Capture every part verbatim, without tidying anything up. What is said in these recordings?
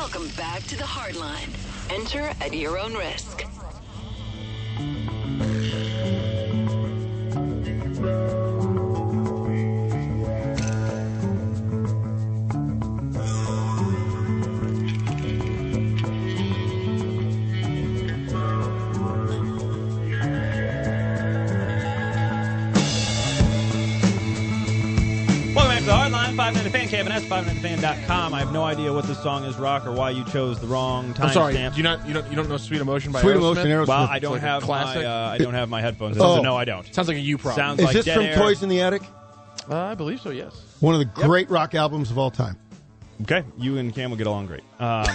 Welcome back to the Hardline. Enter at your own risk. five ninety Fan, K M S, five ninety fan dot com. I have no idea what this song is, Rock, or why you chose the wrong time I'm sorry. stamp. Do you not you don't you don't know Sweet Emotion by Sweet Aerosmith? Emotion, Aerosmith. Well, I don't like a have my classic? uh, I don't have my headphones in, Oh. so no, I don't. Sounds like a you problem. Sounds Is like this Dead from Air. Toys in the Attic? Uh, I believe so. Yes. One of the great rock albums of all time. Okay, you and Cam will get along great. Um,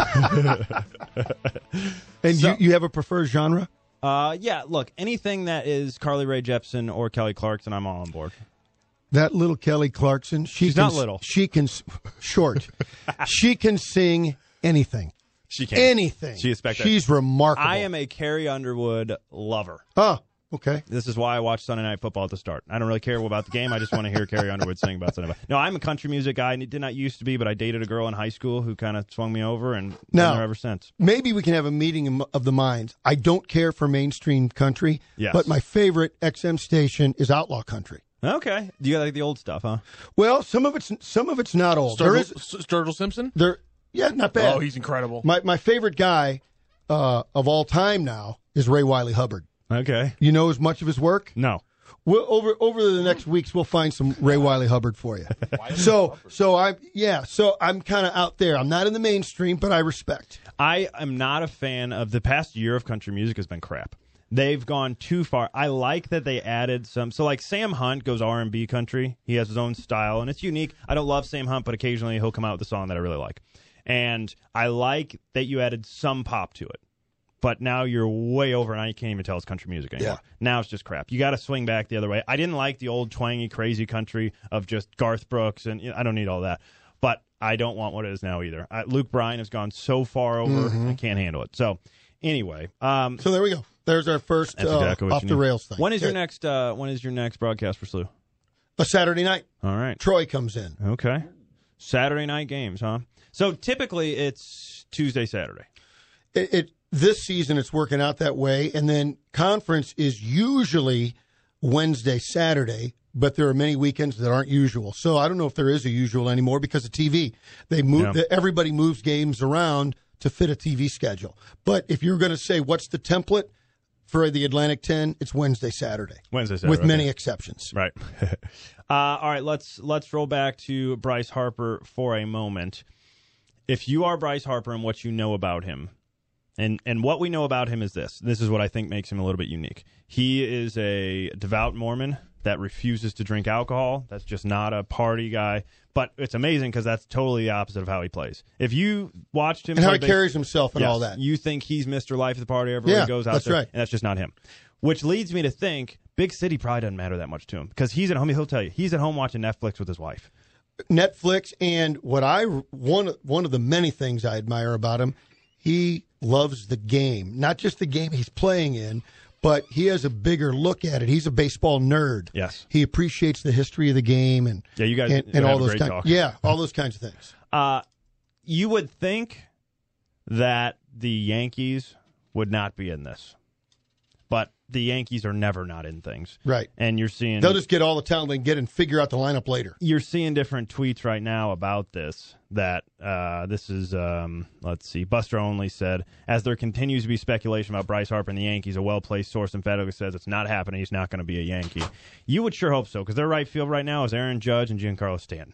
And So- you, you have a preferred genre? uh, yeah, look, anything that is Carly Rae Jepsen or Kelly Clarkson, I'm all on board. That little Kelly Clarkson. She She's can, not little. She can, short. She can sing anything. She can Anything. She is spectacular. She's remarkable. I am a Carrie Underwood lover. Oh, okay. This is why I watch Sunday Night Football at the start. I don't really care about the game. I just want to hear Carrie Underwood sing about Sunday Night. No, I'm a country music guy. and it did not used to be, but I dated a girl in high school who kind of swung me over, and been Now- there ever since. Maybe we can have a meeting of the minds. I don't care for mainstream country, Yes. but my favorite X M station is Outlaw Country. Okay, do you like the old stuff, huh? Well, some of it's some of it's not old. There Sturgill, is S- Sturgill Simpson. there. Yeah, not bad. Oh, he's incredible. my my favorite guy uh, of all time now is Ray Wiley Hubbard. Okay. You know as much of his work. No. We'll, over over the next weeks, we'll find some Ray Wiley Hubbard for you. so so I yeah so I'm kind of out there. I'm not in the mainstream, but I respect. I am not a fan of the past year of country music has been crap. They've gone too far. I like that they added some. So, like, Sam Hunt goes R and B country. He has his own style, and it's unique. I don't love Sam Hunt, but occasionally he'll come out with a song that I really like. And I like that you added some pop to it. But now you're way over, and I can't even tell it's country music anymore. Yeah. Now it's just crap. You got to swing back the other way. I didn't like the old twangy, crazy country of just Garth Brooks, and you know, I don't need all that. But I don't want what it is now either. I, Luke Bryan has gone so far over, I can't handle it. So, anyway. Um, So there we go. There's our first That's uh, exactly what off you the need. rails thing. When is your Good. next? Uh, when is your next broadcast for S L U? A Saturday night. All right. Troy comes in. Okay. Saturday night games, huh? So typically it's Tuesday, Saturday. It, it this season it's working out that way, and then conference is usually Wednesday, Saturday. But there are many weekends that aren't usual. So I don't know if there is a usual anymore because of T V. They move. Yeah. Everybody moves games around to fit a T V schedule. But if you're going to say what's the template for the Atlantic ten, it's Wednesday, Saturday. Wednesday, Saturday. With many okay. exceptions. Right. uh, all right. Let's let's roll back to Bryce Harper for a moment. If you are Bryce Harper and what you know about him, and and what we know about him is this. This is what I think makes him a little bit unique. He is a devout Mormon that refuses to drink alcohol. That's just not a party guy. But it's amazing because that's totally the opposite of how he plays. If you watched him And how play he base- carries himself and Yes, all that. you think he's Mister Life at the party everywhere Yeah, he goes out that's there, right. and that's just not him. Which leads me to think big city probably doesn't matter that much to him because he's at home. He'll tell you he's at home watching Netflix with his wife. Netflix, and what I one one of the many things I admire about him, he loves the game, not just the game he's playing in, but he has a bigger look at it. He's a baseball nerd. Yes. He appreciates the history of the game and Yeah, you guys and, have and all a those great kinds. talk. Yeah, all those kinds of things. Uh, you would think that the Yankees would not be in this, but the Yankees are never not in things. Right. And you're seeing They'll just get all the talent they can get and figure out the lineup later. you're seeing different tweets right now about this. That uh, this is, um, let's see, Buster Only said, as there continues to be speculation about Bryce Harper and the Yankees, a well-placed source emphatically says it's not happening. He's not going to be a Yankee. You would sure hope so, because their right field right now is Aaron Judge and Giancarlo Stanton.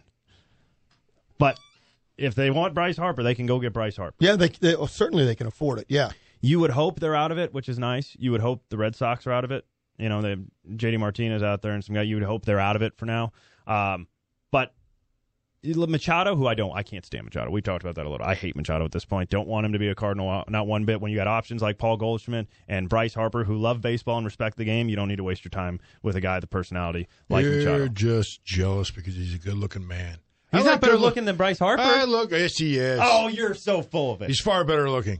But if they want Bryce Harper, they can go get Bryce Harper. Yeah, they, they well, certainly they can afford it. Yeah. You would hope they're out of it, which is nice. You would hope the Red Sox are out of it. You know, they have J D Martinez out there and some guy. You would hope they're out of it for now. Um, but Machado, who I don't, I can't stand Machado. We talked about that a little. I hate Machado at this point. Don't want him to be a Cardinal, not one bit. When you got options like Paul Goldschmidt and Bryce Harper, who love baseball and respect the game, you don't need to waste your time with a guy with a personality like You're Machado. just jealous because he's a good-looking man. He's I not like better to look- looking than Bryce Harper. I look, yes, he is. Oh, you're so full of it. He's far better looking.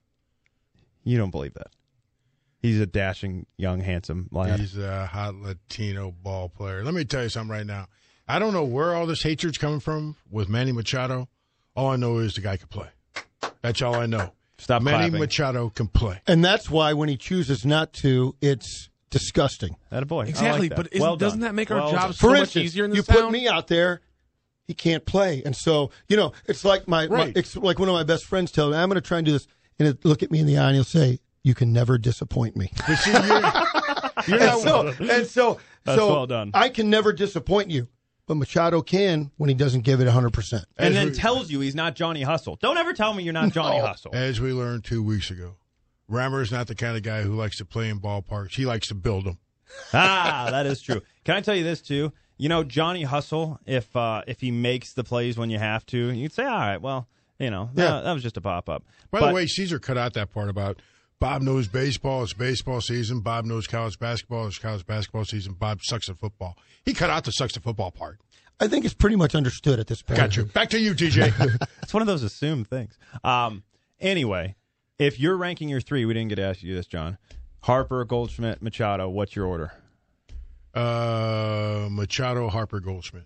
You don't believe that. He's a dashing, young, handsome lad. He's a hot Latino ball player. Let me tell you something right now. I don't know where all this hatred's coming from with Manny Machado. All I know is the guy could play. That's all I know. Stop Manny clapping. Machado can play. And that's why when he chooses not to, it's disgusting. That a boy. I Exactly, like that. but isn't, Well doesn't done. that make our Well jobs done. so For much instance, easier in the you sound? put me out there, he can't play. And so, you know, it's like my, my Right. it's like one of my best friends tells me, I'm going to try and do this. And he'll look at me in the eye and he'll say, you can never disappoint me. But see, you're, you're And not so, and so, That's so well done. I can never disappoint you. But Machado can when he doesn't give it one hundred percent. And As then we- tells you he's not Johnny Hustle. Don't ever tell me you're not Johnny No. Hustle. as we learned two weeks ago. Rammer is not the kind of guy who likes to play in ballparks. He likes to build them. Ah, that is true. Can I tell you this too? You know, Johnny Hustle, if uh, if he makes the plays when you have to, you'd say, all right, well, you know, Yeah. that, that was just a pop up. By the way, Caesar cut out that part about Bob knows baseball, it's baseball season. Bob knows college basketball, it's college basketball season. Bob sucks at football. He cut out the sucks at football part. I think it's pretty much understood at this point. Got you. Back to you, T J. it's one of those assumed things. Um, anyway, if you're ranking your three, we didn't get to ask you this, John. Harper, Goldschmidt, Machado. What's your order? uh, Machado, Harper, Goldschmidt.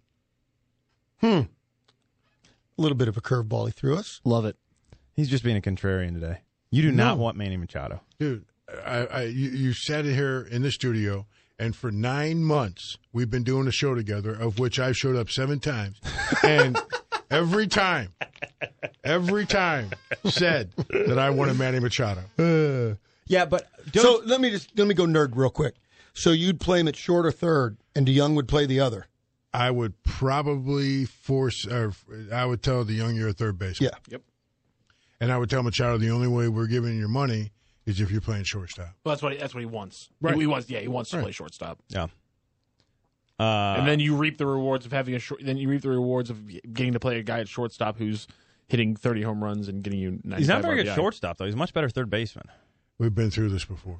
A little bit of a curveball he threw us. Love it. He's just being a contrarian today. You do not want Manny Machado. Dude, I, I, you, you sat here in the studio, and for nine months, we've been doing a show together, of which I've showed up seven times. And every time, every time said that I wanted Manny Machado. Yeah, but don't, So let me just let me go nerd real quick. So you'd play him at short or third, and DeYoung would play the other. I would probably force, or I would tell the young you're a third baseman. Yeah. Yep. And I would tell Machado the only way we're giving you money is if you're playing shortstop. Well, that's what he, that's what he wants. Right. He, he wants. Yeah, he wants to Right. play shortstop. yeah. Uh, and then you reap the rewards of having a short. Then you reap the rewards of getting to play a guy at shortstop who's hitting thirty home runs and getting you ninety-five he's not very R B good I. shortstop, though. He's a much better third baseman. We've been through this before.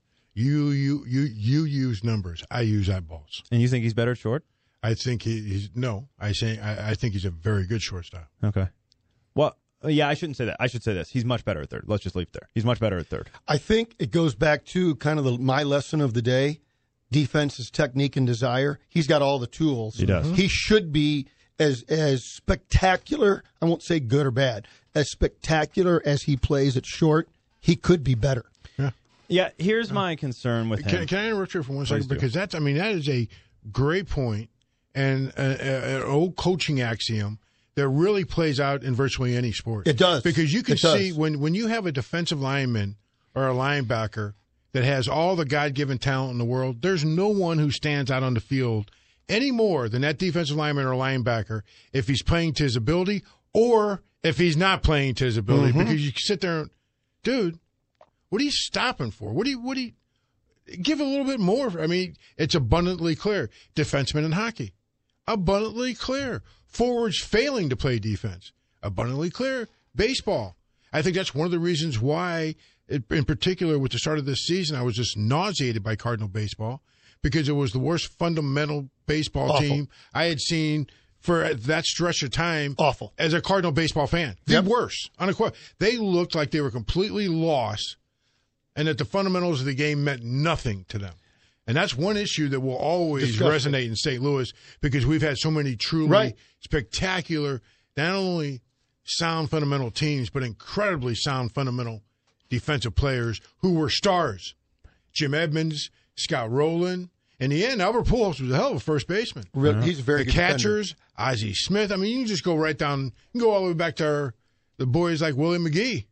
You you you you use numbers. I use eyeballs. And you think he's better at short? I think he, he's no. I say I, I think he's a very good shortstop. Okay. Well, yeah, I shouldn't say that. I should say this. He's much better at third. Let's just leave it there. He's much better at third. I think it goes back to kind of the, my lesson of the day: defense is technique and desire. He's got all the tools. He does. He should be as as spectacular. I won't say good or bad. As spectacular as he plays at short, he could be better. Yeah, here's my concern with him. Can, can I interrupt you for one second? Please do. Because that's, I mean, that is a great point and a, a, an old coaching axiom that really plays out in virtually any sport. It does. Because you can It does. see when, when you have a defensive lineman or a linebacker that has all the God-given talent in the world, there's no one who stands out on the field any more than that defensive lineman or linebacker if he's playing to his ability or if he's not playing to his ability. Mm-hmm. Because you sit there and, dude, what are you stopping for? What do you, what do you, give a little bit more. I mean, it's abundantly clear. Defensemen in hockey, abundantly clear. Forwards failing to play defense, abundantly clear. Baseball. I think that's one of the reasons why, in particular, with the start of this season, I was just nauseated by Cardinal baseball because it was the worst fundamental baseball Awful. team I had seen for that stretch of time. Awful. As a Cardinal baseball fan. The Yep. worst. Unequivocal. They looked like they were completely lost and that the fundamentals of the game meant nothing to them. And that's one issue that will always Disgusting. resonate in Saint Louis because we've had so many truly Right. spectacular, not only sound fundamental teams, but incredibly sound fundamental defensive players who were stars. Jim Edmonds, Scott Rowland. In the end, Albert Pujols was a hell of a first baseman. Real, He's a very The good defender. catchers, Ozzie Smith. I mean, you can just go right down, you can go all the way back to our, the boys like Willie McGee.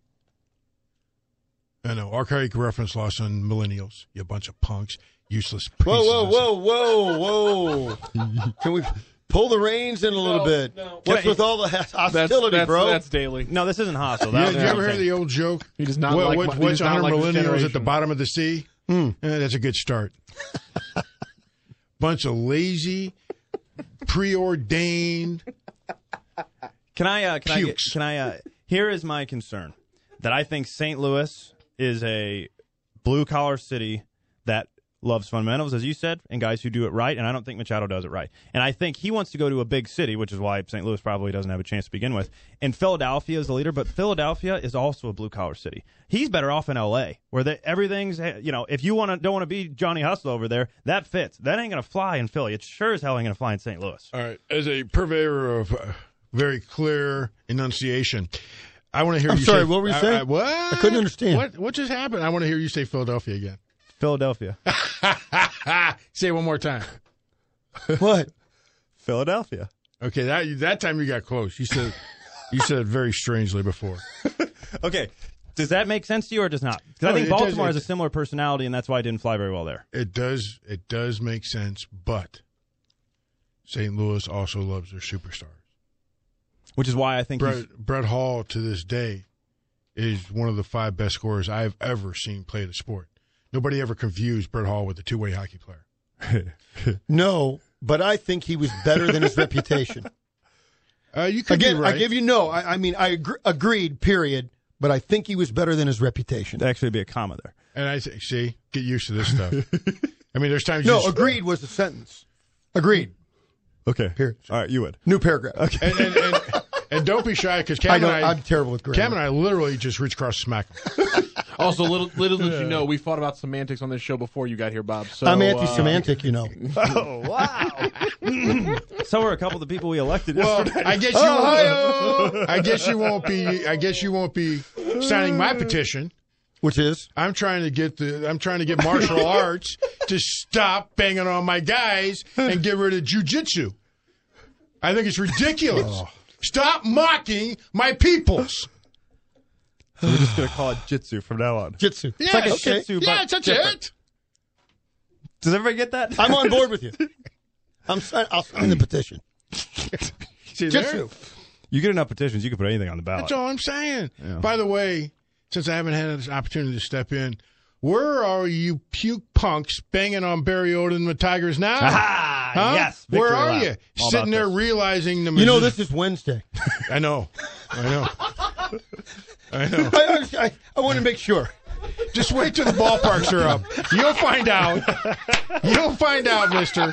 I know, archaic reference lost on millennials. You bunch of punks, useless pieces. Whoa, of- whoa, whoa, whoa, whoa! Can we pull the reins in a little No, bit? no. What's Can I- with all the That's, hostility, that's, bro? that's daily. No, this isn't hostile. Yeah, That did was you what ever I'm hear saying. the old joke? He does not what, like what, my- he what's does not one hundred like this millennials at the generation. bottom of the sea? Hmm. Eh, that's a good start. Bunch of lazy, preordained. Can I? Uh, can I? Get, Pukes. can I? Uh, here is my concern: that I think Saint Louis is a blue collar city that loves fundamentals, as you said, and guys who do it right. And I don't think Machado does it right. And I think he wants to go to a big city, which is why Saint Louis probably doesn't have a chance to begin with. And Philadelphia is the leader, but Philadelphia is also a blue collar city. He's better off in L A, where they, everything's, you know, if you want to don't want to be Johnny Hustle over there, that fits. That ain't gonna fly in Philly. It sure as hell ain't gonna fly in Saint Louis. All right. As a purveyor of uh, very clear enunciation, I want to hear I'm you sorry, say. what were you I- saying? I, what? I couldn't understand. What, what just happened? I want to hear you say Philadelphia again. Philadelphia. Say it one more time. What? Philadelphia. Okay, that that time you got close. You said you said it very strangely before. Okay. Does that make sense to you or does not? Because No, I think it does- Baltimore it- has a similar personality, and that's why it didn't fly very well there. It does it does make sense, but Saint Louis also loves their superstars. Which is why I think he's, Brett, Brett Hall to this day is one of the five best scorers I've ever seen play the sport. Nobody ever confused Brett Hall with a two-way hockey player. No, but I think he was better than his reputation. Uh, you could Again, be right. I give you no. I, I mean, I agree, agreed, period. But I think he was better than his reputation. There'd actually be a comma there. And I say, see, get used to this stuff. I mean, there's times you No, just, agreed was the sentence. Agreed. Okay. Here. All right, you would. New paragraph. Okay. and, and, and, and don't be shy because Cam I know and I, I'm terrible with grammar. Cam and I literally just reach across and smack him. Also, little little did you know, we fought about semantics on this show before you got here, Bob. So I'm uh, anti-semantic, you know. Oh, wow. So are a couple of the people we elected Well, yesterday. I guess you won't, I guess you won't be I guess you won't be signing my petition. Which is? I'm trying to get the I'm trying to get martial arts to stop banging on my guys and get rid of jujitsu. I think it's ridiculous. Stop mocking my peoples. So we're just going to call it jitsu from now on. Jitsu. Yeah, It's like a okay. shih tzu, Yeah, but that's different. it. Does everybody get that? I'm on board with you. I'm sign, I'll sign the petition. See there? Jitsu. You get enough petitions, you can put anything on the ballot. That's all I'm saying. By the way, since I haven't had this opportunity to step in, where are you puke punks banging on Barry Odom and the Tigers now? Ah, Huh? yes. Where Victory are lap. you? All Sitting about there this. realizing the You know, music- this is Wednesday. I know. I know. I know. I, I, I, I want to make sure. Just wait till the ballparks are up. You'll find out. You'll find out, mister.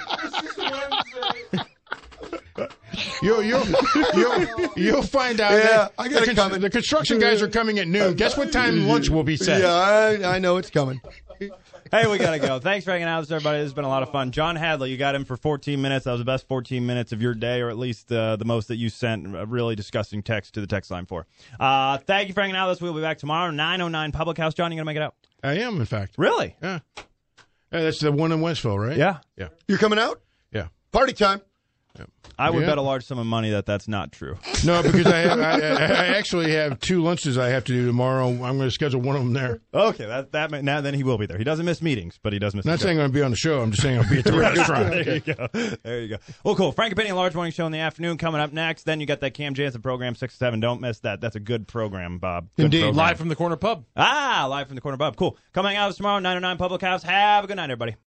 You'll, you'll, you'll, you'll find out. Yeah, that I got the, it coming. the construction guys are coming at noon. Guess what time lunch will be set? Yeah, I, I know it's coming. Hey, we got to go. Thanks for hanging out with us, everybody. This has been a lot of fun. John Hadley, you got him for fourteen minutes. That was the best fourteen minutes of your day, or at least uh, the most that you sent a really disgusting text to the text line for. Uh, thank you for hanging out with us. We'll be back tomorrow, nine oh nine Public House. John, you going to make it out? I am, in fact. Really? Yeah. Yeah, that's the one in Wentzville, right? Yeah. Yeah. You're coming out? Yeah. Party time. I would Yeah. bet a large sum of money that that's not true. No, because I, have, I, I actually have two lunches I have to do tomorrow. I'm going to schedule one of them there. Okay, that that may, now then he will be there. He doesn't miss meetings, but he does miss. I'm not the show. saying I'm going to be on the show. I'm just saying I'll be at the restaurant. There you go. There you go. Well, cool. Frank Opinion, Large Morning Show in the afternoon coming up next. Then you got that Cam Jansen program, six to seven. Don't miss that. That's a good program, Bob. Good Indeed. program. live from the corner pub. Ah, live from the corner, Bob. Cool. Come hang out with us tomorrow, nine oh nine Public House. Have a good night, everybody.